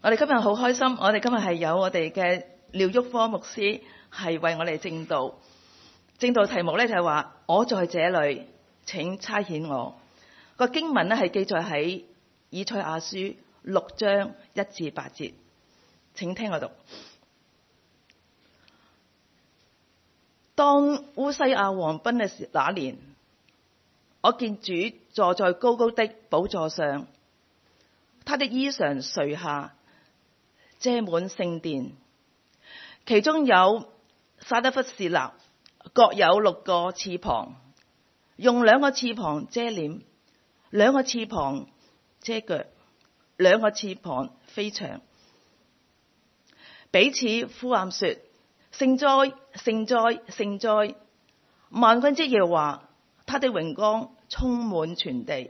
我哋今日好開心，我哋今日係有我哋嘅廖旭科牧師係為我哋證道。證道題目咧就係話我在這裏，請差遣我。個經文咧係記載喺以賽亞書6章1至8節，請聽我讀。當烏西亞王崩嘅那年，我見主坐在高高的寶座上，他的衣裳垂下，遮滿聖殿，其中有撒德弗士納，各有6個翅膀，用2個翅膀遮臉，2個翅膀遮腳，2個翅膀飛翔，彼此呼喊說：聖哉，聖哉，聖哉！萬軍之耶和華，他的榮光充滿全地。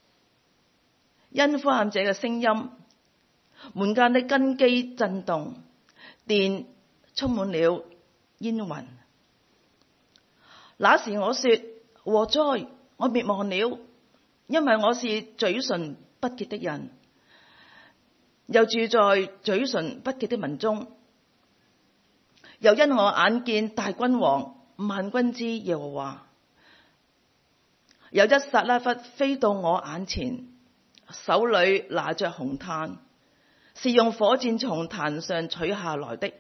因呼喊者嘅聲音，門間的根基震動，殿充滿了煙雲。那時我說：禍哉！我滅亡了，因為我是嘴唇不潔的人，又住在嘴唇不潔的民中。又因我眼見大君王萬軍之耶和華，有一撒拉弗飛到我眼前，手裏拿着紅炭，是用火箭從壇上取下來的，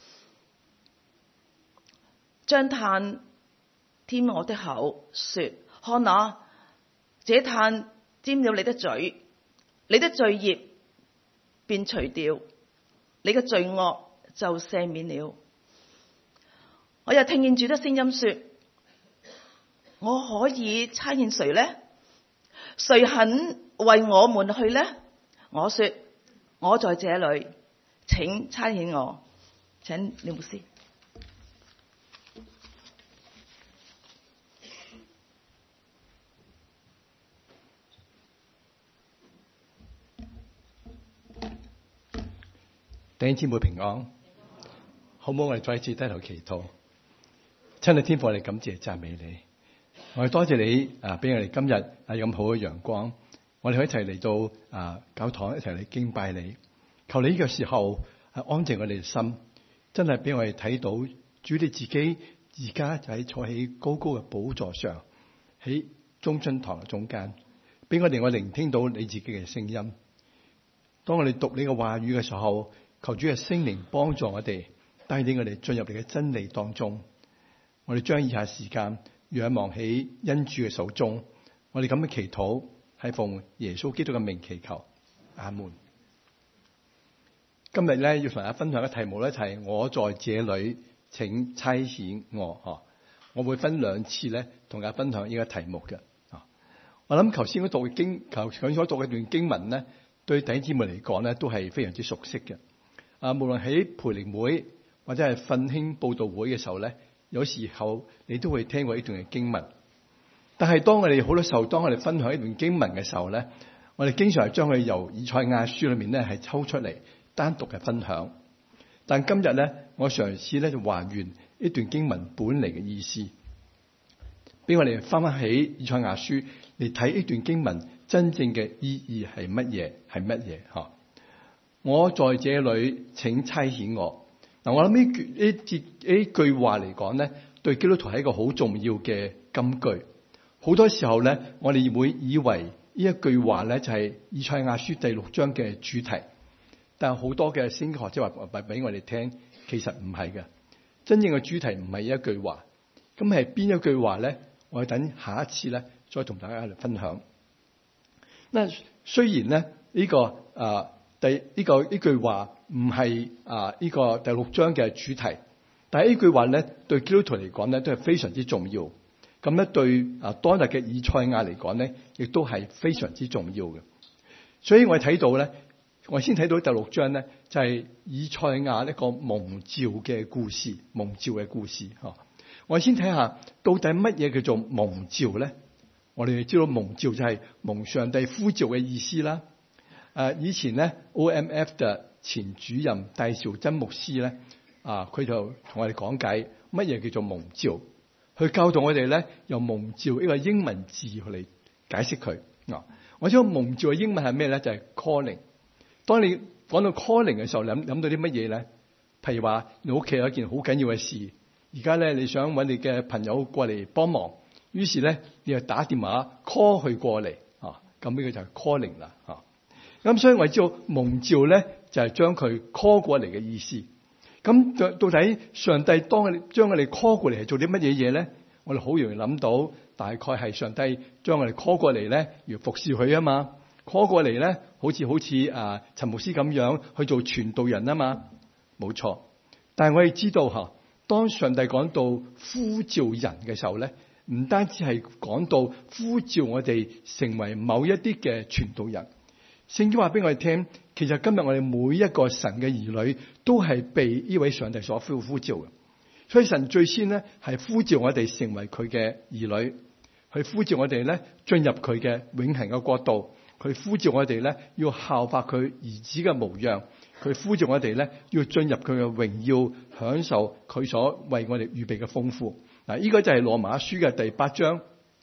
將炭添我的口，說：看哪，這炭沾了你的嘴，你的罪孽便除掉，你嘅罪惡就赦免了。我又聽見主的聲音說：我可以差遣誰呢？誰肯為我們去呢？我說：我在這裏，請差遣我。請廖牧師。 弟兄姊妹平安，好唔好？我哋再一次低頭祈禱。親愛天父，我哋感謝讚美你，我哋多謝你俾我哋今日咁好嘅陽光，我哋可以一齊嚟到教堂，一齊嚟敬拜你。求你呢個時候安靜我哋嘅心，真係俾我哋睇到主你自己而家就喺坐喺高高嘅寶座上，喺中津堂嘅中間，俾我哋聆聽到你自己嘅聲音。當我哋讀你嘅話語嘅時候，求主嘅聖靈幫助我哋，帶領我哋進入你嘅真理當中。我哋將以下時間仰望喺恩主嘅手中，我哋咁嘅祈禱係奉耶穌基督嘅名祈求，阿門。今日咧要同大家分享嘅題目咧就係我在這裏，請差遣我。我會分2次咧同大家分享呢個題目嘅。我諗頭先所讀嘅段經文咧，對弟兄姊妹嚟講咧都係非常之熟悉嘅。無論喺培靈會或者係奮興佈道會嘅時候咧，有時候你都會聽過呢段嘅經文。但係當我哋好多時候，當我哋分享呢段經文嘅時候咧，我哋經常係將佢由以賽亞書裏面咧係抽出嚟單獨嘅分享。但今日咧，我嘗試咧就還原呢段經文本嚟嘅意思，俾我哋翻起以賽亞書嚟睇呢段經文真正嘅意義係乜嘢？我在這裏，請差遣我。嗱，我諗呢句話嚟講咧，對基督徒係一個好重要嘅金句。好多時候咧，我哋會以為呢一句話咧就係以賽亞書第6章嘅主題，但係好多嘅聖經學者話俾我哋聽，其實唔係嘅。真正嘅主題唔係一句話，咁係邊一句話咧？我哋等下一次咧再同大家嚟分享。嗱，雖然咧呢句話唔係呢個第6章嘅主題，但係呢句話咧對基督徒嚟講咧都係非常之重要。咁咧對當日嘅以賽亞嚟講咧，亦都係非常之重要嘅。所以我哋睇到咧，我先睇到第6章咧就係以賽亞一個蒙召嘅故事，蒙召嘅故事。我哋先睇下到底乜嘢叫做蒙召咧？我哋知道蒙召就係蒙上帝呼召嘅意思啦。以前咧 OMF 嘅前主任戴紹真牧師咧，佢就同我哋講解乜嘢叫做蒙召，去教導我哋咧用蒙召呢個英文字嚟解釋佢。我知道蒙召嘅英文係咩咧？就係 calling。當你講到 calling 嘅時候，諗到啲乜嘢咧？譬如話你屋企有一件好緊要嘅事，而家咧你想揾你嘅朋友過嚟幫忙，於是咧你就打電話 call 佢過嚟啊，咁呢個就係 calling 啦啊。咁所以我哋知道蒙召咧就係將佢 call 過嚟嘅意思。咁到底上帝當我哋將我哋 call 過嚟係做啲乜嘢嘢咧？我哋好容易諗到，大概係上帝將我哋 call 過嚟咧，要服侍佢啊嘛。call 過嚟咧，好似陳牧師咁樣去做傳道人啊嘛，冇錯。但係我哋知道吓，當上帝講到呼召人嘅時候咧，唔單止係講到呼召我哋成為某一啲嘅傳道人。聖經話俾我哋聽，其實今日我哋每一個神嘅兒女都係被呢位上帝所呼召嘅。所以神最先咧係呼召我哋成為佢嘅兒女，去呼召我哋咧進入佢嘅永恆嘅國度，佢呼召我哋咧要效法佢兒子嘅模樣，佢呼召我哋咧要進入佢嘅榮耀，享受佢所為我哋預備嘅豐富。嗱，呢個就係羅馬書嘅第8章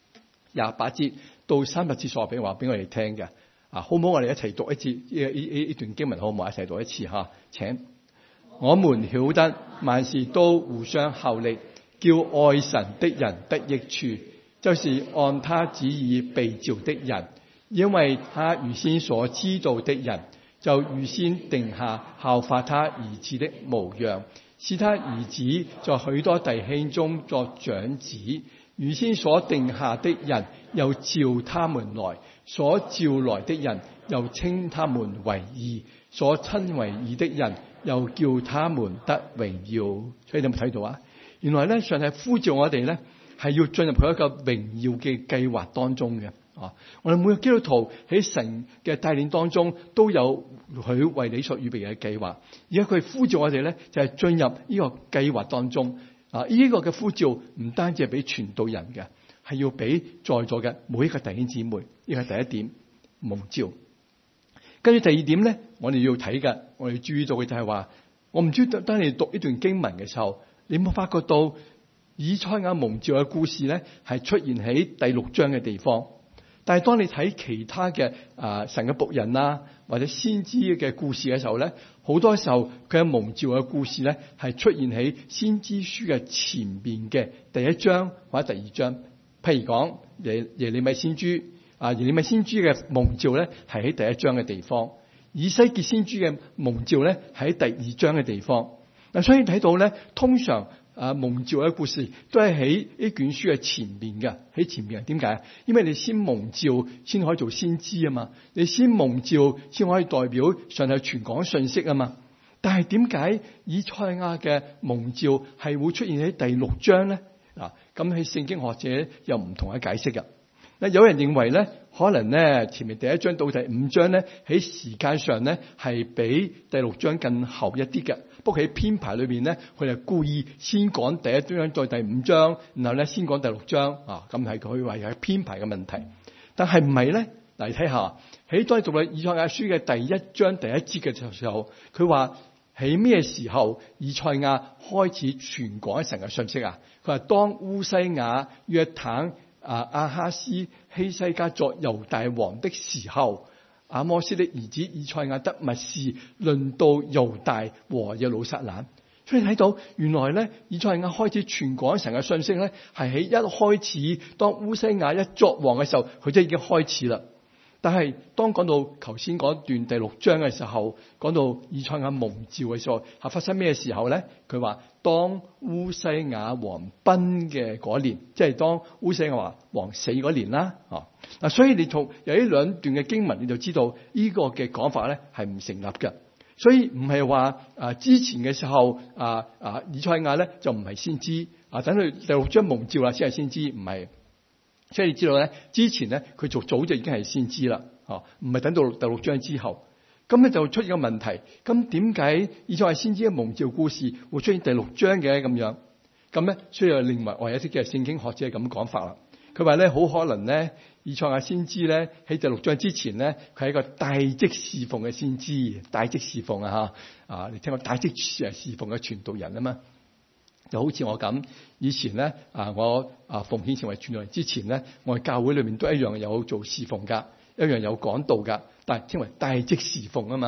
28節到30節所話俾我哋聽嘅。好唔好？我哋一齊讀一次呢段經文，好唔好？一齊讀一次吓，請。我們曉得萬事都互相效力，叫愛神的人得益處，就是按他旨意被召的人，因為他預先所知道的人，就預先定下效法他兒子的模樣，使他兒子在許多弟兄中作長子。預先所定下的人，又召他們來；所召來的人，又稱他們為義；所稱為義的人，又叫他們得榮耀。所以你有冇睇到啊？原來咧，上帝呼召我哋咧，係要進入佢一個榮耀嘅計劃當中嘅。我哋每個基督徒喺神嘅帶領當中，都有佢為你所預備嘅計劃。而家佢呼召我哋咧，就係進入呢個計劃當中。呢個嘅呼召唔單止係俾傳道人嘅，係要俾在座嘅每一個弟兄姊妹。呢個係第一點，蒙召。跟住第二點咧，我哋要睇嘅，我哋注意到嘅就係話，我唔知當你讀呢段經文嘅時候，你有冇發覺到以賽亞蒙召嘅故事咧，係出現喺第6章嘅地方。但係當你睇其他嘅神嘅僕人啊，或者先知嘅故事嘅時候咧，好多時候佢嘅蒙召嘅故事咧，係出現喺先知書嘅前邊嘅第1章或者第2章。譬如講耶利米先知耶利米先知嘅蒙召咧，係喺第1章嘅地方；以西結先知嘅蒙召咧，係喺第2章嘅地方。嗱，所以睇到咧，通常蒙召嘅故事都係喺呢卷書嘅前面嘅，喺前面。點解？因為你先蒙召先可以做先知啊嘛，你先蒙召先可以代表上帝傳講信息啊嘛。但係點解以賽亞嘅蒙召係會出現喺第6章咧？咁喺聖經學者有唔同嘅解釋嘅。有人認為咧，可能咧前面第1章到第5章咧，喺時間上咧係比第6章更後一啲嘅。不過喺編排裏面咧，佢哋故意先講第1章再第5章，然後咧先講第6章咁係佢話係編排嘅問題。但係唔係咧？嚟睇下喺當你讀以賽亞書嘅第1章第1節嘅時候，佢話喺咩時候以賽亞開始傳講神嘅信息啊？佢話當烏西雅、約坦、亞哈斯、希西家作猶大王的時候，阿摩斯的兒子以賽亞得密示，論到猶大和耶路撒冷。所以睇到原來咧，以賽亞開始傳講神嘅信息咧，係喺一開始當烏西雅一作王嘅時候，佢就已經開始啦。但係當講到頭先嗰段第6章嘅時候，講到以賽亞蒙召嘅時候，係發生咩時候咧？佢話當烏西雅王崩嘅嗰年，即係當烏西雅王死嗰年啦。嗱，所以你從有呢兩段嘅經文，你就知道呢個嘅講法咧係唔成立嘅。所以唔係話之前嘅時候以賽亞咧就唔係先知等佢第6章蒙召啦先係先知，唔係。所以你知道咧，之前咧佢早就已經係先知啦，唔係等到第6章之後。咁咧就出現個問題，咁點解以賽亞先知嘅蒙召故事會出現第6章嘅咁樣？咁咧，所以又另外一啲嘅聖經學者係咁講法啦。佢話咧，好可能咧，以賽亞先知咧喺第6章之前咧，佢係一個帶職侍奉嘅先知，帶職侍奉你聽過帶職侍奉嘅傳道人啊嘛？就好似我咁，以前咧我奉獻成為傳道人之前咧，我喺教會裏面都一樣有做侍奉噶，一樣有講道噶，但係稱為帶職侍奉啊嘛。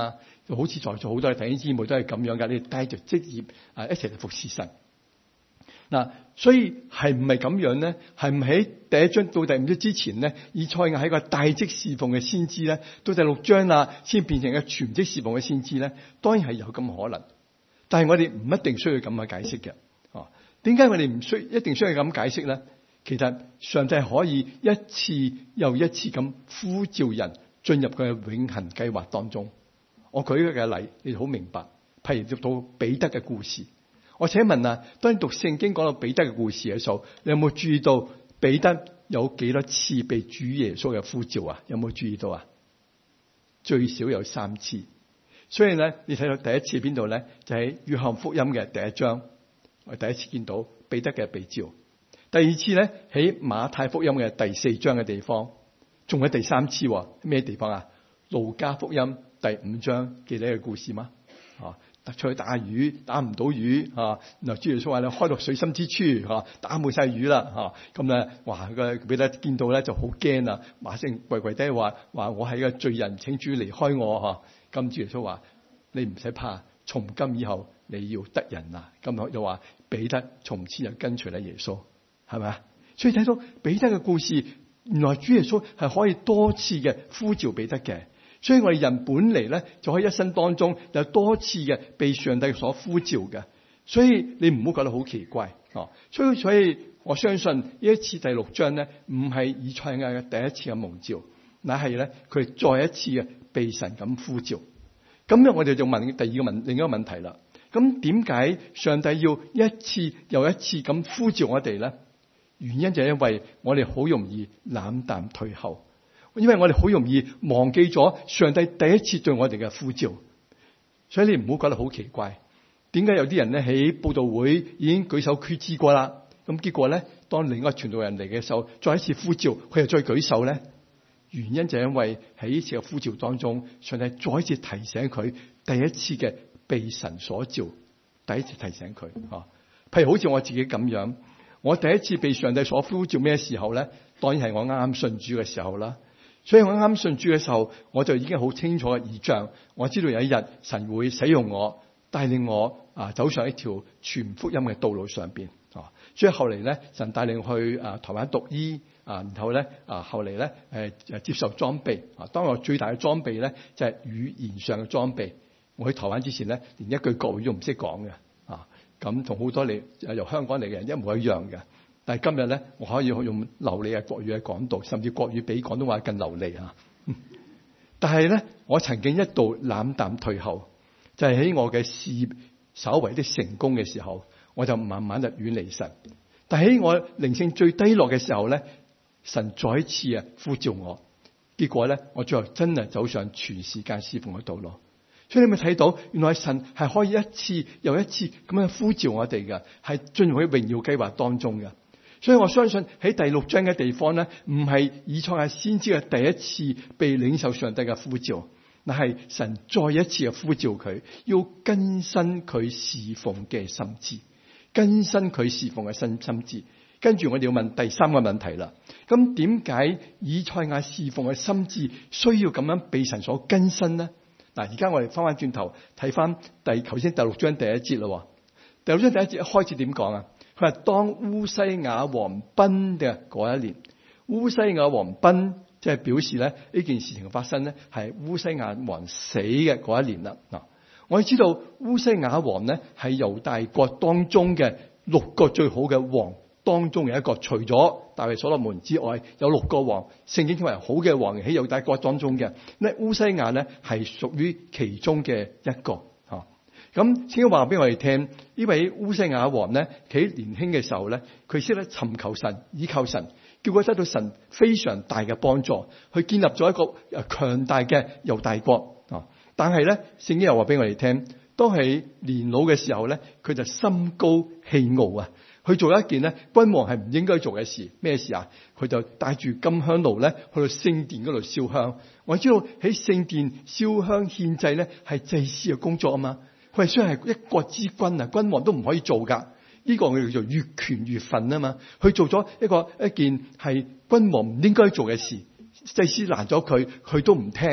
就好似在座好多弟兄姊妹都係咁樣噶，你帶着職業一齊嚟服侍神。嗱，所以係唔係咁樣咧？係唔喺第一章到第五章之前咧，以賽亞係一個大職侍奉嘅先知咧，到第六章先變成一個全職侍奉嘅先知咧？當然係有咁可能，但係我哋唔一定需要咁去解釋嘅。點解我哋唔一定需要咁解釋咧？其實上帝可以一次又一次咁呼召人進入佢嘅永恆計劃當中。我舉一個例，你好明白。譬如到彼得嘅故事，我請問當你讀聖經講到彼得嘅故事嘅時候，你有冇注意到彼得有幾多次被主耶穌嘅呼召啊？有冇注意到啊？最少有3次。所以咧，你睇到第一次邊度咧？就喺約翰福音嘅第1章，我第一次見到彼得嘅被召。第二次咧，喺馬太福音嘅第4章嘅地方，仲有第3次咩地方啊？路加福音第5章，記得嘅故事嗎？出去打魚打唔到魚然後主耶穌話你開到水深之處打冇晒魚啦咁咧，哇佢彼得見到咧就好驚啊，馬上跪低話我係一個罪人，請主離開我咁主耶穌話你唔使怕，從今以後你要得人啦。咁就話彼得從此就跟隨咗耶穌，係咪啊？所以睇到彼得嘅故事，原來主耶穌係可以多次嘅呼召彼得嘅。所以我哋人本嚟咧就喺一生當中有多次嘅被上帝所呼召嘅，所以你唔好覺得好奇怪所以我相信呢一次第6章咧唔係以賽亞嘅第一次嘅蒙召，乃係咧佢再一次嘅被神咁呼召。咁樣我哋就問另一個問題啦。咁點解上帝要一次又一次咁呼召我哋咧？原因就係因為我哋好容易冷淡退後。因為我哋好容易忘記咗上帝第一次對我哋嘅呼召，所以你唔好覺得好奇怪。點解有啲人咧喺佈道會已經舉手決志過啦？咁結果咧，當另一個傳道人嚟嘅時候，再一次呼召，佢又再舉手咧？原因就係因為喺呢次嘅呼召當中，上帝再一次提醒佢第一次嘅被神所召，第一次提醒佢譬如好似我自己咁樣，我第一次被上帝所呼召咩時候咧？當然係我啱啱信主嘅時候啦。所以我啱信主嘅時候，我就已經好清楚嘅異象，我知道有一日神會使用我，帶領我走上一條傳福音嘅道路上邊所以後嚟咧，神帶領去台灣讀醫然後咧後嚟咧接受裝備當我最大嘅裝備咧就係語言上嘅裝備。我去台灣之前咧，連一句國語都唔識講嘅咁同好多由香港嚟嘅人一模一樣嘅。但係今日咧，我可以用流利嘅國語去講道，甚至國語比廣東話更流利但係咧，我曾經一度冷淡退後，就係喺我嘅事業稍為的成功嘅時候，我就慢慢就遠離神。但係喺我靈性最低落嘅時候咧，神再一次呼召我，結果咧，我最後真係走上全時間侍奉嘅道路。所以你咪睇到，原來神係可以一次又一次咁樣呼召我哋嘅，係進入喺榮耀計劃當中嘅。所以我相信喺第6章嘅地方咧，唔係以賽亞先知嘅第一次被領受上帝嘅呼召，那係神再一次嘅呼召佢，要更新佢侍奉嘅心志，更新佢侍奉嘅心志。跟住我哋要問第3個問題啦。咁點解以賽亞侍奉嘅心志需要咁樣被神所更新呢？嗱，而家我哋翻轉頭睇翻頭先第6章第1節啦。第6章第1節一開始點講啊？佢話當烏西亞王崩嘅嗰一年，烏西亞王崩即係表示咧呢件事情發生咧係烏西亞王死嘅嗰一年啦。嗱，我哋知道烏西亞王咧係猶大國當中嘅6個最好嘅王當中嘅一個，除咗大衛所羅門之外，有6個王，聖經稱為好嘅王喺猶大國當中嘅，咧烏西亞咧係屬於其中嘅一個。咁聖經話俾我哋聽，呢位烏西亞王咧，佢年輕嘅時候咧，佢識得尋求神，依靠神，結果得到神非常大嘅幫助，去建立咗一個強大嘅猶大國。但係咧，聖經又話俾我哋聽，當佢年老嘅時候咧，佢就心高氣傲啊，去做一件咧君王係唔應該做嘅事。咩事啊？佢就帶住金香爐咧去到聖殿嗰度燒香。我知道喺聖殿燒香獻祭咧係祭司嘅工作啊嘛。佢係雖然係一國之君啊，君王都唔可以做噶。呢個我哋叫做越權越份啊嘛。佢做咗一件係君王唔應該做嘅事，祭司攔咗佢，佢都唔聽。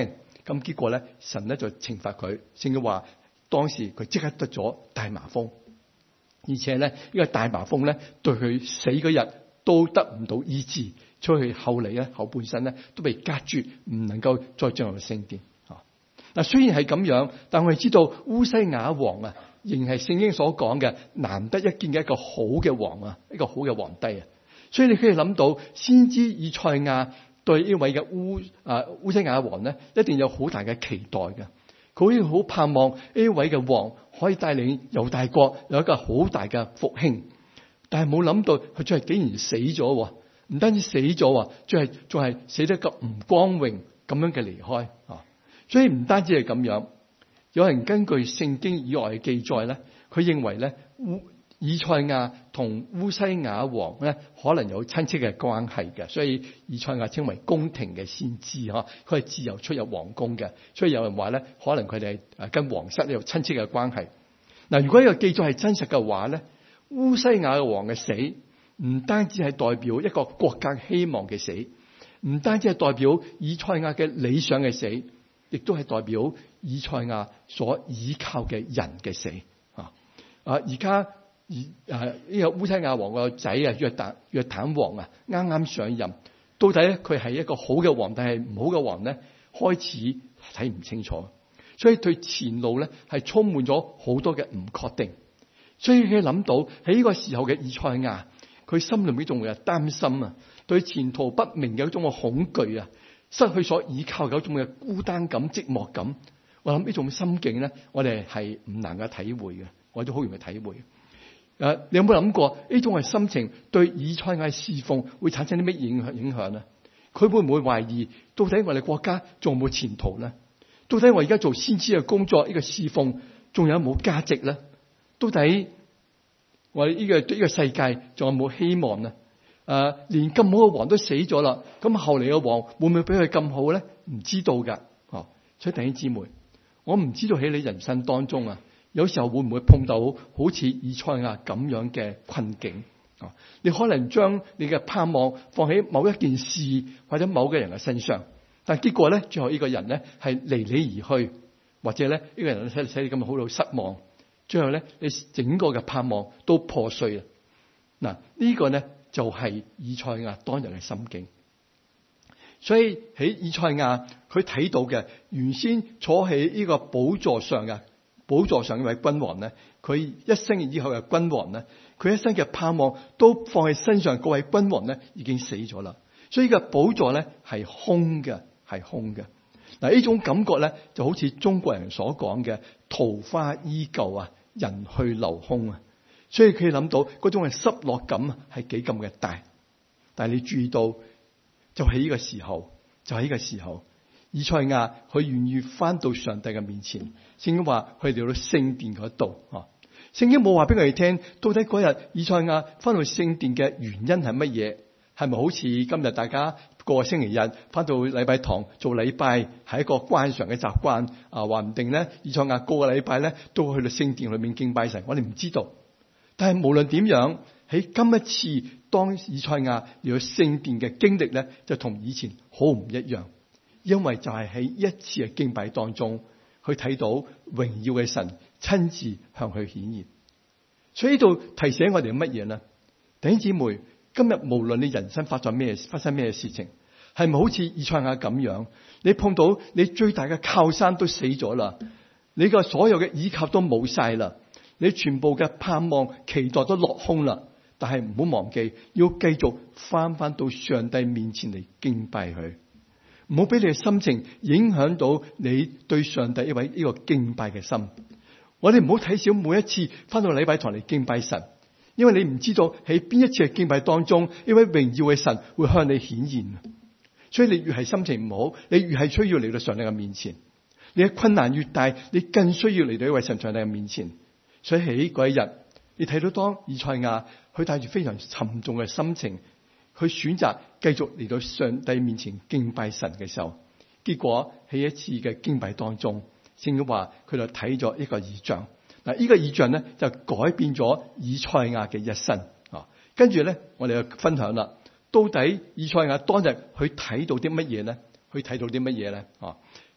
咁結果咧，神咧就懲罰佢，聖經話當時佢即刻得咗大麻風，而且咧呢個大麻風咧對佢死嗰日都得唔到醫治，所以後嚟咧後半生咧都被隔絕，唔能夠再進入聖殿。嗱，雖然係咁樣，但我哋知道烏西雅王啊，仍係聖經所講嘅難得一見嘅一個好嘅王啊，一個好嘅皇帝啊。所以你可以諗到，先知以賽亞對呢位嘅烏西雅王咧，一定有好大嘅期待嘅。佢好盼望呢位嘅王可以帶領猶大國有一個好大嘅復興，但係冇諗到佢最後竟然死咗，唔單止死咗，仲係死得咁唔光榮咁樣嘅離開啊！所以唔單止係咁樣，有人根據聖經以外嘅記載咧，佢認為咧以賽亞同烏西雅王咧可能有親戚嘅關係嘅，所以以賽亞稱為宮廷嘅先知嗬，佢係自由出入皇宮嘅，所以有人話咧可能佢哋係跟皇室有親戚嘅關係。嗱，如果呢個記載係真實嘅話咧，烏西雅王嘅死唔單止係代表一個國家希望嘅死，唔單止係代表以賽亞嘅理想嘅死，亦都係代表以賽亞所依靠嘅人嘅死啊！而家呢個烏西雅王個仔啊約坦王啊啱啱上任，到底咧佢係一個好嘅王定係唔好嘅王咧？開始睇唔清楚，所以對前路咧係充滿咗好多嘅唔確定。所以佢諗到喺呢個時候嘅以賽亞，佢心裏面仲會有擔心啊，對前途不明嘅一種嘅恐懼啊，失去所依靠嘅一種嘅孤單感、寂寞感。我諗呢種心境咧，我哋係唔能夠體會嘅，我都好容易體會。你有冇諗過呢種嘅心情對以賽亞侍奉會產生啲咩影響呢？佢會唔會懷疑到底我哋國家仲有冇前途呢？到底我而家做先知嘅工作呢個侍奉仲有冇價值呢？到底我哋呢個世界仲有冇希望呢？連咁好嘅王都死咗啦，咁後嚟嘅王會唔會比佢咁好咧？唔知道噶。所以弟兄姊妹，我唔知道喺你人生當中啊，有時候會唔會碰到好似以賽亞咁樣嘅困境？你可能將你嘅盼望放喺某一件事或者某個人嘅身上，但結果咧，最後呢個人咧係離你而去，或者咧呢個人使你咁好到失望，最後咧你整個嘅盼望都破碎啦。嗱，呢個咧就係以賽亞當日嘅心境。所以喺以賽亞佢睇到嘅原先坐喺呢個寶座上呢位君王咧，佢一生以後嘅君王咧，佢一生嘅盼望都放喺身上，各位君王咧已經死咗啦，所以呢個寶座咧係空嘅，係空嘅。嗱，呢種感覺咧就好似中國人所講嘅桃花依舊啊，人去樓空啊，所以佢諗到嗰種嘅失落感係幾咁嘅大。但係你注意到，就喺呢個時候，以賽亞佢願意翻到上帝嘅面前。聖經話佢哋到聖殿嗰度，聖經冇話俾佢哋聽，到底嗰日以賽亞翻到聖殿嘅原因係乜嘢？係咪好似今日大家個星期日翻到禮拜堂做禮拜係一個慣常嘅習慣？話唔定咧，以賽亞個個禮拜咧都會去到聖殿裏面敬拜神，我哋唔知道。但係無論點樣，喺今一次當以賽亞嚟到聖殿嘅經歷咧，就同以前好唔一樣，因為就係喺一次嘅敬拜當中，去睇到榮耀嘅神親自向佢顯現。所以呢度提醒我哋乜嘢呢？弟兄姊妹，今日無論你人生發生咩事情，係咪好似以賽亞咁樣，你碰到你最大嘅靠山都死咗啦，你個所有嘅依靠都冇晒啦，你全部嘅盼望期待都落空啦。但係唔好忘記，要繼續翻到上帝面前嚟敬拜佢，唔好俾你嘅心情影響到你對上帝呢個敬拜嘅心。我哋唔好睇小每一次翻到禮拜堂嚟敬拜神，因為你唔知道喺邊一次嘅敬拜當中，呢位榮耀嘅神會向你顯現。所以你越係心情唔好，你越係需要嚟到上帝嘅面前。你嘅困難越大，你更需要嚟到呢位上帝嘅面前。所以喺嗰一日，你睇到當以賽亞佢帶住非常沉重嘅心情，去選擇繼續嚟到上帝面前敬拜神嘅時候，結果喺一次嘅敬拜當中，聖經話佢就睇咗一個異象。嗱，呢個異象咧就改變咗以賽亞嘅一生。跟住咧，我哋就分享啦，到底以賽亞當日佢睇到啲乜嘢咧？佢睇到啲乜嘢咧？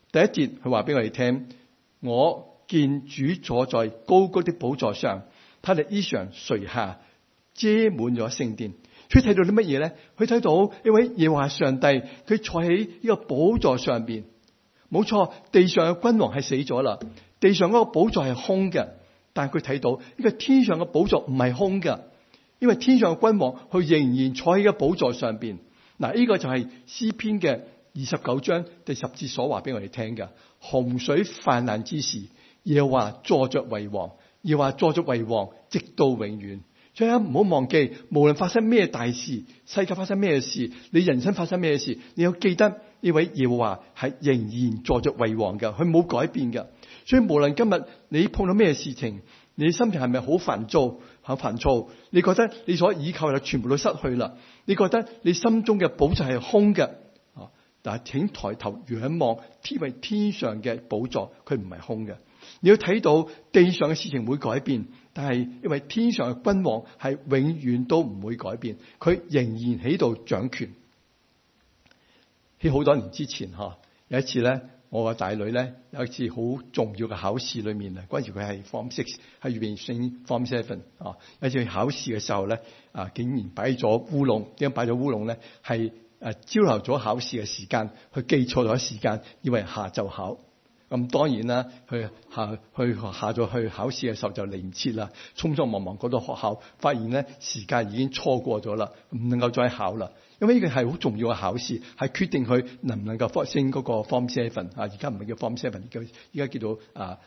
第一節佢話俾我哋聽，我見主坐在高高的寶座上，他的衣裳垂下，遮滿咗聖殿。佢睇到啲乜嘢咧？佢睇到一位耶和華上帝，佢坐喺呢個寶座上邊。冇錯，地上嘅君王係死咗啦，地上嗰個寶座係空嘅。但係佢睇到呢個天上嘅寶座唔係空嘅，因為天上嘅君王佢仍然坐喺個寶座上邊。嗱，呢個就係詩篇嘅29章第10節所話俾我哋聽嘅。洪水泛濫之時，耶和華坐着為王，耶和華坐着為王，直到永遠。所以唔好忘記，無論發生咩大事，世界發生咩事，你人生發生咩事，你要記得呢位耶和華係仍然坐着為王嘅，佢冇改變嘅。所以無論今日你碰到咩事情，你心情係咪好煩躁？你覺得你所依靠嘅全部都失去啦？你覺得你心中嘅寶座係空嘅？但係請抬頭仰望，因為天上嘅寶座佢唔係空嘅。你要睇到地上嘅事情會改變，但係因為天上嘅君王係永遠都唔會改變，佢仍然喺度掌權。喺好多年之前有一次咧，我個大女咧有一次好重要嘅考試裏面啊，嗰陣時佢係 Form 6，係預備升 Form 7有一次去考試嘅時候咧，竟然擺咗烏龍。點解擺咗烏龍咧？係朝頭早考試嘅時間，佢記錯咗時間，以為下晝考。咁當然啦，佢下咗去考試嘅時候就嚟唔切啦，匆匆忙忙嗰到學校，發現咧時間已經錯過咗啦，唔能夠再考啦。因為呢個係好重要嘅考試，係決定佢能唔能夠升嗰個 Form 7。而家唔係叫 Form 7，而家叫做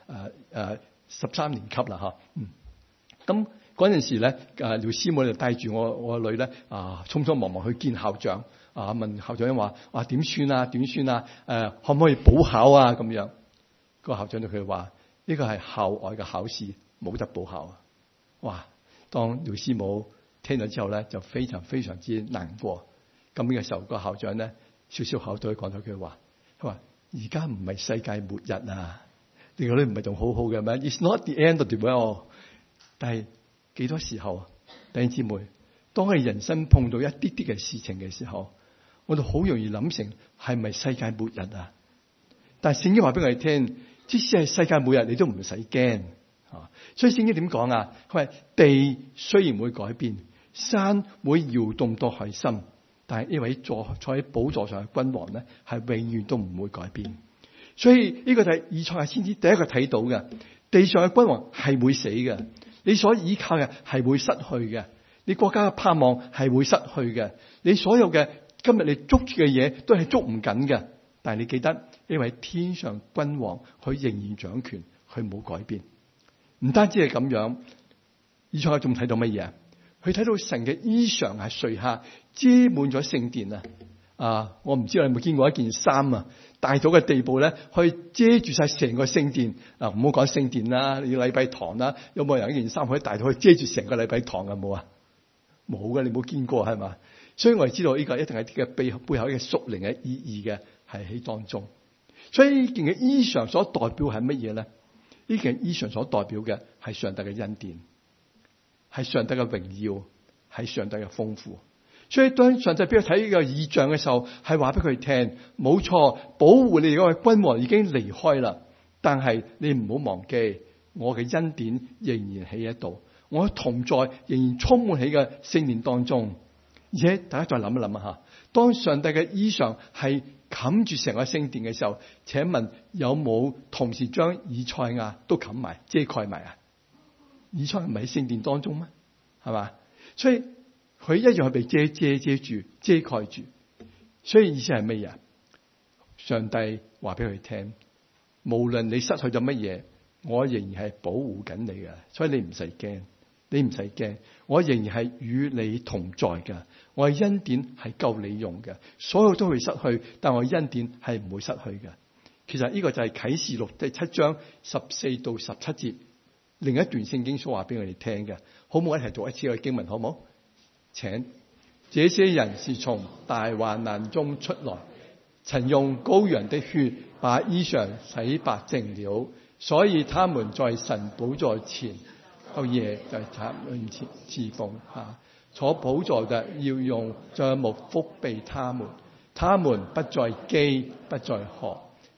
13年級啦咁嗰陣時咧，廖師母就帶住我個女咧匆匆忙忙去見校長問校長話點算啊？可唔可以補考啊？咁樣。個校長對佢話：呢個係校外嘅考試，冇得補考啊！哇！當廖師母聽咗之後咧，就非常非常之難過。咁呢個時候，個校長咧少少口對佢講咗句話：佢話而家唔係世界末日啊！你個女唔係仲好好嘅咩 ？It's not the end of the world。但係幾多時候，弟兄姊妹，當我哋人生碰到一啲啲嘅事情嘅時候，我哋好容易諗成係咪世界末日啊？但係聖經話俾我哋聽，即使係世界末日，你都唔使驚。所以聖經點講啊？佢話地雖然會改變，山會搖動到海心，但係呢位坐喺寶座上嘅君王咧，係永遠都唔會改變。所以呢個就係以賽亞先知第一個睇到嘅，地上嘅君王係會死嘅，你所依靠嘅係會失去嘅，你國家嘅盼望係會失去嘅，你所有嘅今日你捉住嘅嘢都係捉唔緊嘅。但係你記得呢位天上君王，佢仍然掌權，佢冇改變。唔單止係咁樣，以賽亞仲睇到乜嘢啊？佢睇到神嘅衣裳係垂下，遮滿咗聖殿啊！我唔知道你有冇見過一件衫大到嘅地步咧，去遮住晒成個聖殿。唔好講聖殿啦，你禮拜堂啦，有冇人一件衫可以大到去遮住成個禮拜堂嘅？冇啊，冇嘅，你冇見過係嘛？所以我哋知道呢個一定係啲嘅背後嘅屬靈嘅意義嘅。係喺當中，所以呢件嘅衣裳所代表係乜嘢咧？呢件衣裳所代表嘅係上帝嘅恩典，係上帝嘅榮耀，係上帝嘅豐富。所以當上帝俾佢睇呢個異象嘅時候，係話俾佢聽，冇錯，保護你哋嗰個君王已經離開啦，但係你唔好忘記，我嘅恩典仍然喺一度，我嘅同在仍然充滿喺嘅聖殿當中。而且大家再諗一諗下，當上帝嘅衣裳係冚住成個聖殿嘅時候，請問有冇同時將以賽亞都冚埋、遮蓋埋啊？以賽亞唔係喺聖殿當中咩？係嘛？所以佢一樣係被遮住、遮蓋住。所以意思係乜嘢？上帝話俾佢聽，無論你失去咗乜嘢，我仍然係保護緊你嘅，所以你唔使驚。你唔使驚，我仍然係與你同在嘅。我嘅恩典係夠你用嘅，所有都會失去，但我恩典係唔會失去嘅。其實呢個就係啟示錄第7章14到17節另一段聖經所話俾我哋聽嘅。好唔好一齊讀一次個經文？好唔好？請，這些人是從大患難中出來，曾用羔羊的血把衣裳洗白淨了，所以他們在神寶座前晝夜在他面前侍奉坐寶座的要用帳幕覆庇他們，他們不再飢不再渴，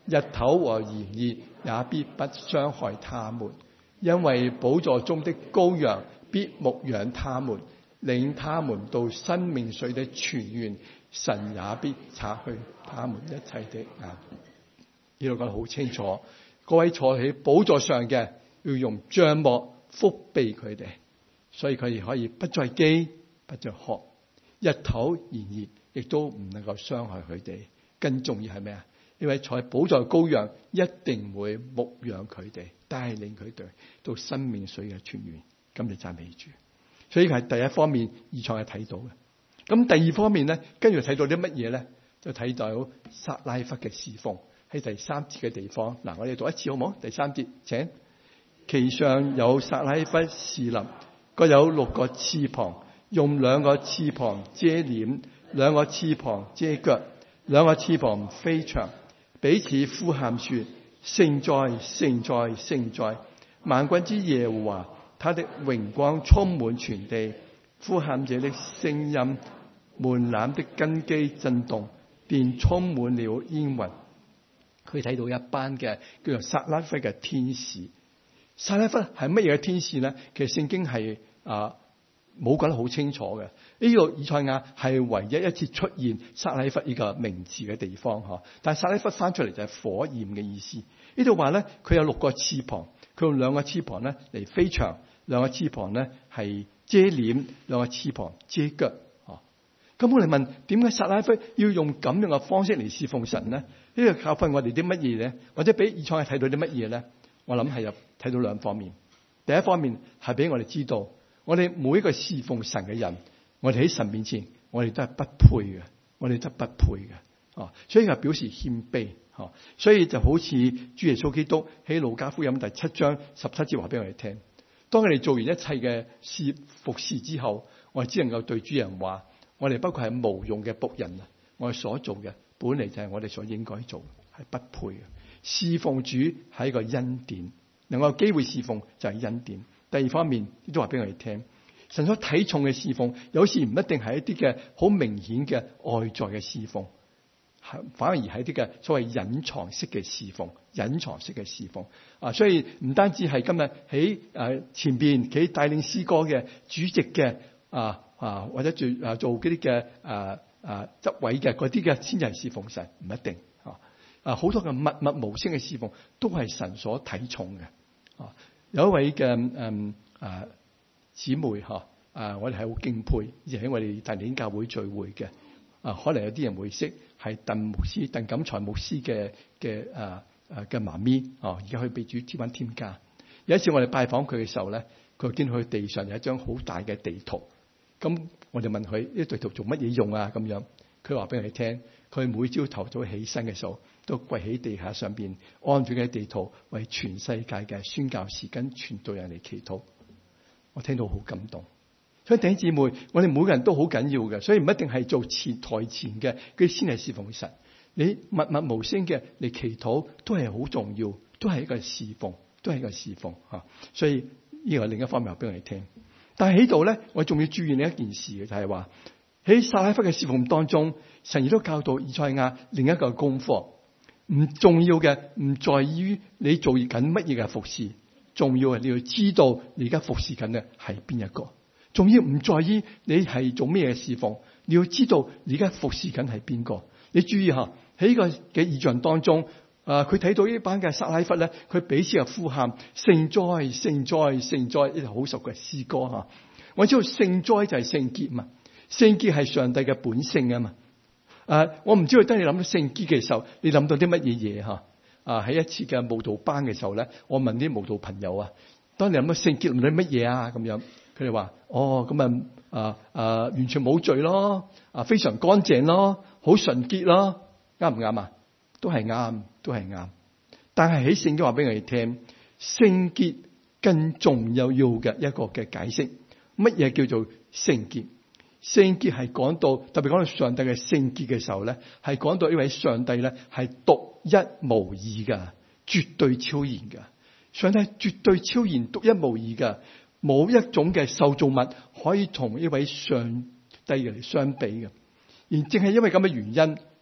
日頭和炎熱也必不傷害他們，因為寶座中的羔羊必牧養他們，領他們到生命水的泉源，神也必擦去他們一切的眼淚。呢度講得好清楚，各位坐喺寶座上嘅要用帳幕覆庇佢哋，所以佢哋可以不再飢不再渴，日頭炎熱亦都唔能夠傷害佢哋。更重要係咩啊？因為坐喺寶座嘅羔羊一定會牧養佢哋，帶領佢哋到生命水嘅泉源。咁就讚美主。所以係第一方面，以賽亞睇到嘅。咁第二方面咧，跟住睇到啲乜嘢咧？就睇到撒拉弗嘅侍奉喺第三節嘅地方。嗱，我哋讀一次好唔好？第三節，請。其上有撒拉弗侍立，各有6個翅膀，用2個翅膀遮臉，2個翅膀遮腳，2個翅膀飛翔，彼此呼喊說：聖哉，聖哉，聖哉！萬軍之耶和華，他的榮光充滿全地。呼喊者的聲音，門檻的根基震動，便充滿了煙雲。佢睇到一班嘅叫做撒拉弗嘅天使。撒拉弗係乜嘢嘅天使呢？其實聖經係冇講得好清楚嘅。呢個以賽亞係唯一一次出現撒拉弗呢個名字嘅地方嗬。但係撒拉弗翻出嚟就係火焰嘅意思。呢度話咧，佢有6個翅膀，佢用2個翅膀咧嚟飛翔，2個翅膀咧係遮臉，2個翅膀遮腳。咁我哋問，點解撒拉弗要用咁樣嘅方式嚟侍奉神呢？呢個教訓我哋啲乜嘢咧？或者俾以賽亞睇到啲乜嘢咧？我諗係有睇到2方面。第一方面係俾我哋知道，我哋每一個侍奉神嘅人，我哋喺神面前，我哋都係不配嘅，我哋都不配嘅。所以係表示謙卑。所以就好似主耶穌基督喺路加福音第7章17節話俾我哋聽，當我哋做完一切嘅服侍之後，我哋只能夠對主人話，我哋不過係無用嘅僕人啊！我哋所做嘅本嚟就係我哋所應該做，係不配嘅。侍奉主係一個恩典，能夠有機會侍奉就係恩典。第二方面亦都話俾我哋聽，神所睇重嘅侍奉，有時唔一定係一啲嘅好明顯嘅外在嘅侍奉，反而係一啲嘅所謂隱藏式嘅侍奉，隱藏式嘅侍奉所以唔單止係今日喺前邊企帶領詩歌嘅主席嘅或者做嗰啲嘅執位嘅嗰啲嘅先係侍奉神，唔一定好多嘅默默無聲嘅侍奉都係神所睇重嘅。有一位嘅姊妹我哋係好敬佩，而喺我哋大年教會聚會嘅可能有啲人會識係鄧錦財牧師嘅媽咪而家可以被主添加。有一次我哋拜訪佢嘅時候咧，佢見佢地上有一張好大嘅地圖，咁我哋問佢呢地圖做乜嘢用啊？咁樣佢話俾我哋聽，佢每朝頭早起身嘅時候都跪喺地下上邊按住嘅地圖為全世界嘅宣教士跟傳道人嚟祈禱。我聽到好感動。所以弟兄姊妹，我哋每個人都好緊要嘅，所以唔一定係做台前嘅佢先係侍奉神，你默默無聲嘅嚟祈禱都係好重要，都係一個侍奉，都係一個侍奉所以呢個另一方面話俾我哋聽。但係喺度咧，我仲要注意另一件事嘅，就係話喺撒拉弗嘅侍奉當中，神亦都教導以賽亞另一個功課。唔重要嘅唔在於你做緊乜嘢嘅服侍，重要係你要知道你而家服侍緊嘅係邊一個。仲要唔在於你係做咩嘅侍奉，你要知道而家服侍緊係邊個。你注意下喺呢個嘅異象當中，佢睇到呢班嘅撒拉弗咧，佢彼此嘅呼喊聖哉聖哉聖哉，呢條好熟嘅詩歌。我知道聖哉就係聖潔嘛，聖潔係上帝嘅本性啊嘛。我唔知道當你諗到聖潔嘅時候，你諗到啲乜嘢嘢喺一次嘅慕道班嘅時候咧，我問啲慕道朋友當你諗到聖潔諗到乜嘢啊？咁樣佢哋話咁完全冇罪咯，非常乾淨咯，好純潔咯，啱唔啱啊？都係啱，都係啱。但係喺聖經話俾我哋聽，聖潔更重要嘅一個嘅解釋，乜嘢叫做聖潔？聖潔係講到特別講到上帝嘅聖潔嘅時候咧，係講到呢位上帝咧係獨一無二嘅，絕對超然嘅。上帝係絕對超然、獨一無二嘅，冇一種嘅受造物可以同呢位上帝嚟相比嘅。而正係因為咁嘅原因，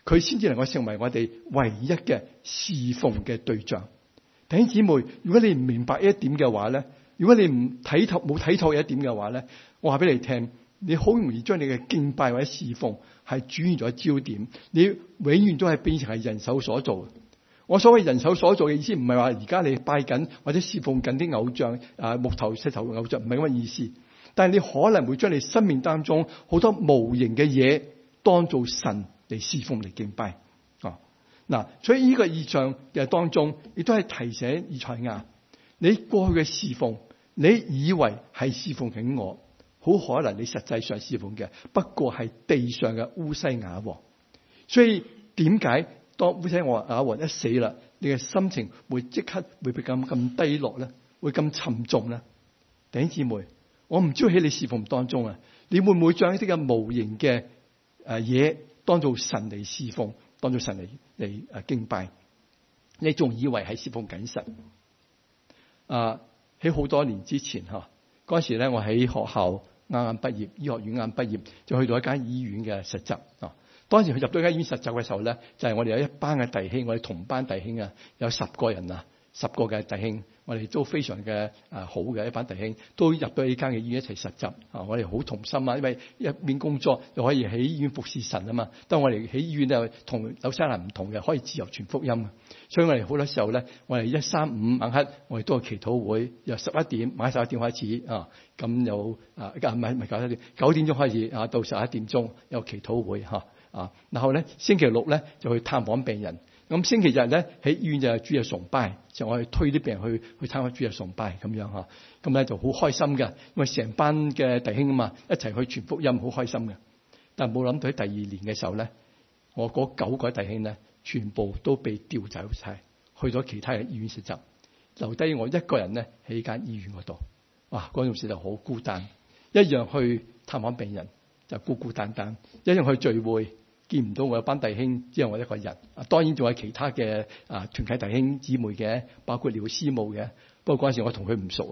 佢先至能夠成為我哋唯一嘅侍奉嘅對象。弟兄姊妹，如果你唔明白呢一點嘅話咧，如果你唔冇睇透一點嘅話咧，我話俾你聽，你好容易將你嘅敬拜或者侍奉係轉移咗焦點，你永遠都係變成係人手所做。我所謂人手所做嘅意思，唔係話而家你拜緊或者侍奉緊啲偶像木頭石頭嘅偶像，唔係咁嘅意思。但係你可能會將你生命當中好多無形嘅嘢當做神嚟侍奉嚟敬拜。所以呢個意象嘅當中，亦都係提醒以賽亞，你過去嘅侍奉，你以為係侍奉緊我，好可能你實際上侍奉嘅不過係地上嘅烏西雅王。所以點解當烏西雅王一死啦，你嘅心情會即刻會變咁低落咧，會咁沉重咧？弟兄姊妹，我唔知道喺你侍奉當中啊，你會唔會將一啲嘅無形嘅嘢當做神嚟侍奉，當做神嚟敬拜？你仲以為係侍奉緊神？喺好多年之前嗰時咧，我喺學校啱畢業，醫學院啱畢業，就去到一間醫院嘅實習。當時佢入到一間醫院實習嘅時候咧，就係我哋有一班嘅弟兄，我哋同班弟兄啊，有10個人10個嘅弟兄，我哋都非常嘅好嘅一班弟兄，都入到呢間嘅醫院一齊實習。我哋好同心啊，因為一邊工作又可以喺醫院服侍神啊嘛。但係我哋喺醫院咧同紐西蘭唔同嘅，可以自由傳福音。所以我哋好多時候咧，我哋135晚黑，我哋都係祈禱會，由11點晚11點開始咁有唔係9點9點鐘開始到11點鐘有祈禱會然後咧星期六咧就去探訪病人。咁星期日咧喺醫院就係主日崇拜，就我哋推啲病人去參加主日崇拜咁樣咁咧就好開心嘅，因為成班嘅弟兄啊嘛，一齊去傳福音，好開心嘅。但係冇諗到喺第2年嘅時候咧，我嗰9個弟兄咧，全部都被調走晒，去咗其他嘅醫院實習，留低我一個人咧喺間醫院嗰度。哇！嗰陣時就好孤單，一樣去探訪病人就孤孤單單，一樣去聚會。見唔到我有班弟兄，只有我一個人。當然仲有其他嘅團契弟兄姊妹嘅，包括廖師母嘅。不過嗰陣時我同佢唔熟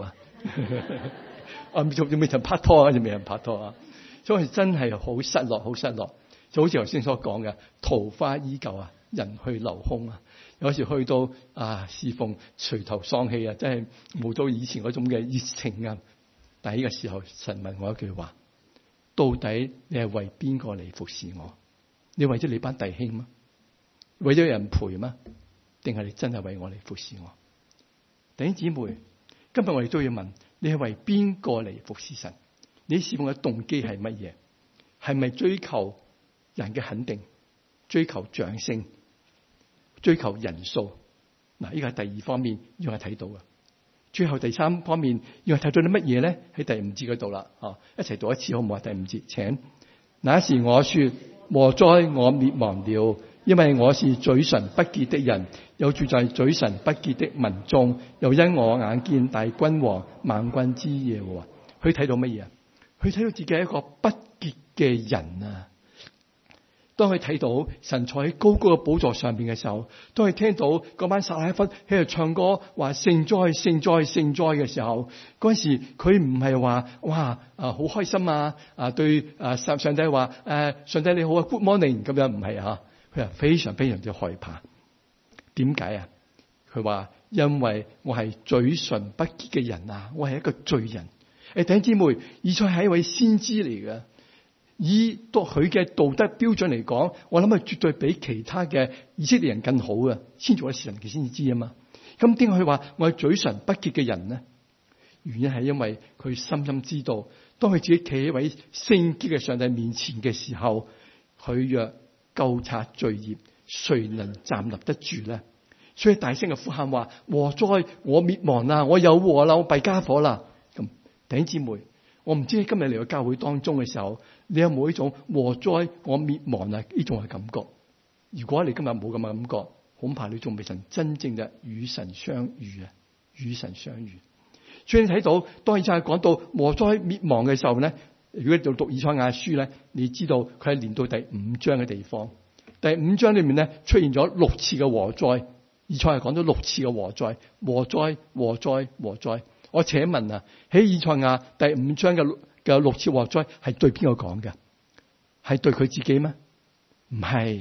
仲未曾拍拖仲未人拍拖所以真係好失落，好失落。就好似頭先所講嘅，桃花依舊人去樓空有時去到侍奉垂頭喪氣真係冇到以前嗰種嘅熱情但係呢個時候，神問我一句話：到底你係為邊個嚟服侍我？你為咗你班弟兄嗎？為咗有人陪嗎？定係你真係為我嚟服侍我？弟兄姊妹，今日我哋都要問：你係為邊個嚟服侍神？你侍奉嘅動機係乜嘢？係咪追求人嘅肯定？追求掌聲？追求人數？呢個係第2方面要我睇到嘅。最後第3方面要我睇到啲乜嘢咧？喺第5節嗰度啦，一齊讀一次好唔好？第5節，請。那時我說：禍哉，我滅亡了，因為我是嘴唇不潔的人，又住在嘴唇不潔的民中，又因我眼見大君王萬軍之耶和華。佢睇到乜嘢？佢睇到自己係一個不潔嘅人當佢睇到神坐喺高高嘅寶座上邊嘅時候，當佢聽到嗰班撒拉弗喺度唱歌話聖哉聖哉聖哉嘅時候，嗰陣時佢唔係話哇好開心對上帝話上帝你好Good morning 咁樣，唔係佢係非常非常之害怕。點解佢話因為我係嘴唇不潔嘅人我係一個罪人。弟兄姊妹，以賽係一位先知嚟嘅。以佢嘅道德標準嚟講，我諗係絕對比其他嘅以色列人更好嘅，先做咗神嘅先知嘛。咁點解佢話我係嘴唇不潔嘅人呢？原因係因為佢深深知道，當佢自己企喺一位聖潔嘅上帝面前嘅時候，佢若究察罪孽，誰能站立得住呢？所以大聲嘅呼喊話：禍哉，我滅亡啦！我有禍啦！我弊家伙啦！咁弟兄姊妹，我唔知你今日嚟到教會當中嘅時候，你有冇呢種禍哉我滅亡呢種嘅感覺？如果你今日冇咁嘅感覺，恐怕你仲未曾真正嘅與神相遇與神相遇。所以你睇到當以賽亞講到禍哉滅亡嘅時候咧，如果你做讀以賽亞書咧，你知道佢係連到第5章嘅地方。第5章裏面咧出現咗6次嘅禍哉，以賽亞講咗6次嘅禍哉，禍哉禍哉禍哉。我請問喺以賽亞第5章嘅6次禍哉係對邊個講嘅？係對佢自己咩？唔係，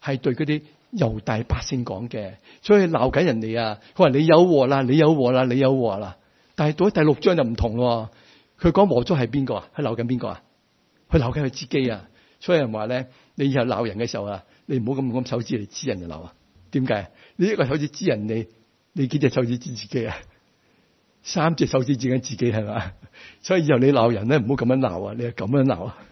係對嗰啲猶大百姓講嘅，所以鬧緊人哋啊！佢話你有禍啦，你有禍啦，你有禍啦！但係到第6章就唔同咯，佢講禍災係邊個啊？佢鬧緊邊個啊？佢鬧緊佢自己啊！所以人話咧，你以後鬧人嘅時候啊，你唔好咁手指嚟指人就鬧啊！點解？你一個手指指人，你幾隻手指指自己啊？3隻手指指緊自己係嘛？所以以後你鬧人咧，唔好咁樣鬧啊！你係咁樣鬧啊！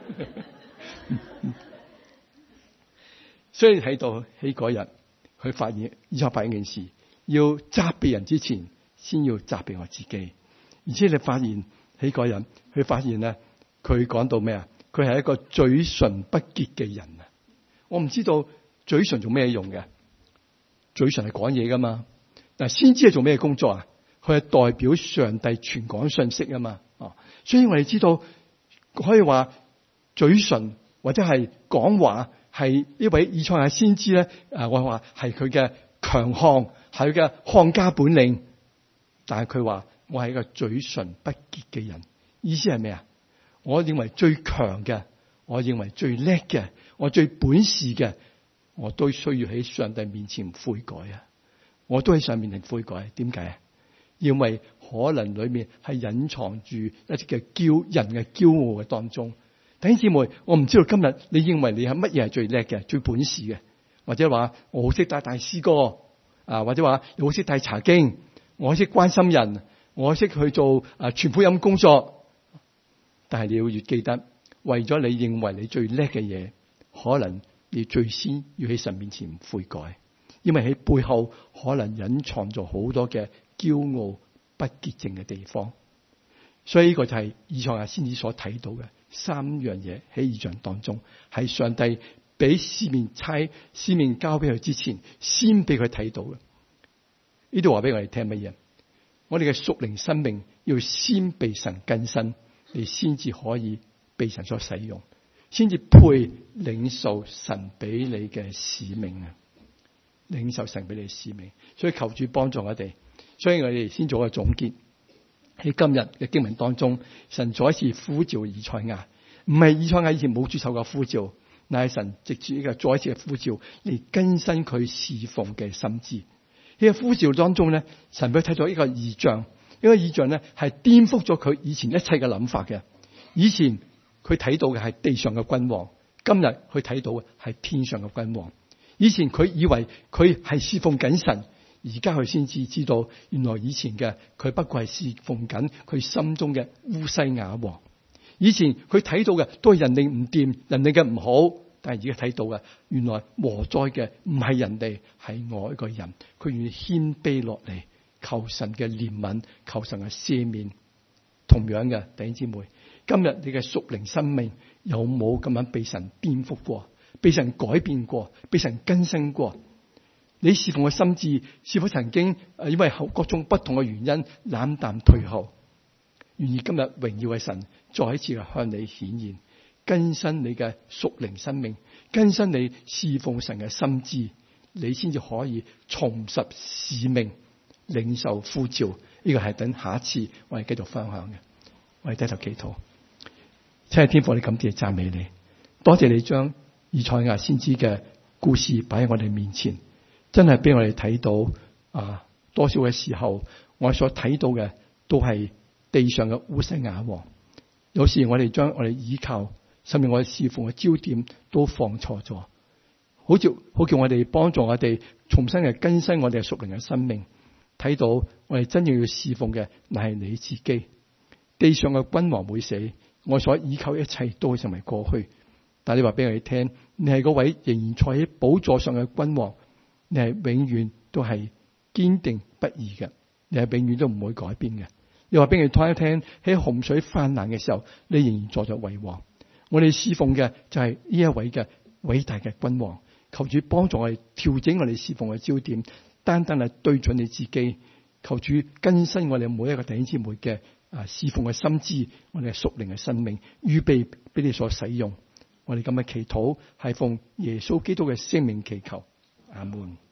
所以睇到喺嗰日，佢發現以賽發現件事，要責備人之前，先要責備我自己。而且你發現喺嗰日，佢發現咧，佢講到咩啊？佢係一個嘴唇不潔嘅人啊！我唔知道嘴唇做咩用嘅，嘴唇係講嘢噶嘛？但係先知係做咩工作啊？佢係代表上帝傳講信息啊嘛！所以我哋知道可以話嘴唇或者係講話係呢位以賽亞先知咧。我話係佢嘅強項，係佢嘅看家本領。但係佢話我係一個嘴唇不潔嘅人，意思係咩啊？我認為最強嘅，我認為最叻嘅，我最本事嘅，我都需要喺上帝面前悔改啊！我都喺上面嚟悔改，點解啊？因為可能裏面係隱藏住一啲嘅人嘅驕傲嘅當中。弟兄姊妹，我唔知道今日你認為你係乜嘢係最叻嘅、最本事嘅，或者話我好識帶大詩歌啊，或者話你好識帶查經，我好識關心人，我識去做傳福音工作。但係你要越記得，為咗你認為你最叻嘅嘢，可能你最先要喺神面前悔改，因為喺背後可能隱藏咗好多嘅驕傲不潔淨嘅地方。所以呢個就係以賽亞先知所睇到嘅3樣嘢喺異象當中，係上帝俾使命交俾佢之前，先俾佢睇到嘅。呢度話俾我哋聽乜嘢？我哋嘅屬靈生命要先被神更新，你先至可以被神所使用，先至配領受神俾你嘅使命啊！領受神俾你嘅使命，所以求主幫助我哋。所以我哋先做個總結。喺今日嘅經文當中，神再一次呼召以賽亞，唔係以賽亞以前冇接受過呼召，乃係神藉住呢個再一次嘅呼召嚟更新佢侍奉嘅心志。呢個呼召當中咧，神俾佢睇到一個異象，呢個異象咧係顛覆咗佢以前一切嘅諗法嘅。以前佢睇到嘅係地上嘅君王，今日佢睇到嘅係天上嘅君王。以前佢以為佢係侍奉緊神，而家佢先至知道，原來以前嘅佢不過係侍奉緊佢心中嘅烏西雅王。以前佢睇到嘅都係人哋唔掂，人哋嘅唔好，但係而家睇到嘅，原來禍災嘅唔係人哋，係我一個人。佢願意謙卑落嚟，求神嘅憐憫，求神嘅赦免。同樣嘅弟兄姊妹，今日你嘅屬靈生命有冇咁樣被神顛覆過，被神改變過，被神更新過？你侍奉嘅心志是否曾經因為各種不同嘅原因冷淡退後？願意今日榮耀嘅神再一次嘅向你顯現，更新你嘅屬靈生命，更新你侍奉神嘅心志，你先至可以重拾使命，領受呼召。呢個係等下一次我哋繼續分享嘅。我哋低頭祈禱。親愛天父，你感謝讚美你，多謝你將以賽亞先知嘅故事擺喺我哋面前。真係俾我哋睇到多少嘅時候，我哋所睇到嘅都係地上嘅烏西雅王。有時我哋將我哋依靠，甚至我哋侍奉嘅焦點都放錯咗。好叫我哋幫助我哋重新嘅更新我哋嘅屬靈嘅生命，睇到我哋真正要侍奉嘅乃係你自己。地上嘅君王會死，我所依靠一切都會成為過去。但係你話俾我哋聽，你係嗰位仍然坐喺寶座上嘅君王。你係永遠都係堅定不移嘅，你係永遠都唔會改變嘅。你話俾佢聽一聽，喺洪水泛濫嘅時候，你仍然坐著為王。我哋侍奉嘅就係呢一位嘅偉大嘅君王。求主幫助我哋調整我哋侍奉嘅焦點，單單係對準你自己。求主更新我哋每一個弟兄姊妹嘅侍奉嘅心志，我哋嘅屬靈嘅生命，預備俾你所使用。我哋咁嘅祈禱係奉耶穌基督嘅聖名祈求。阿門。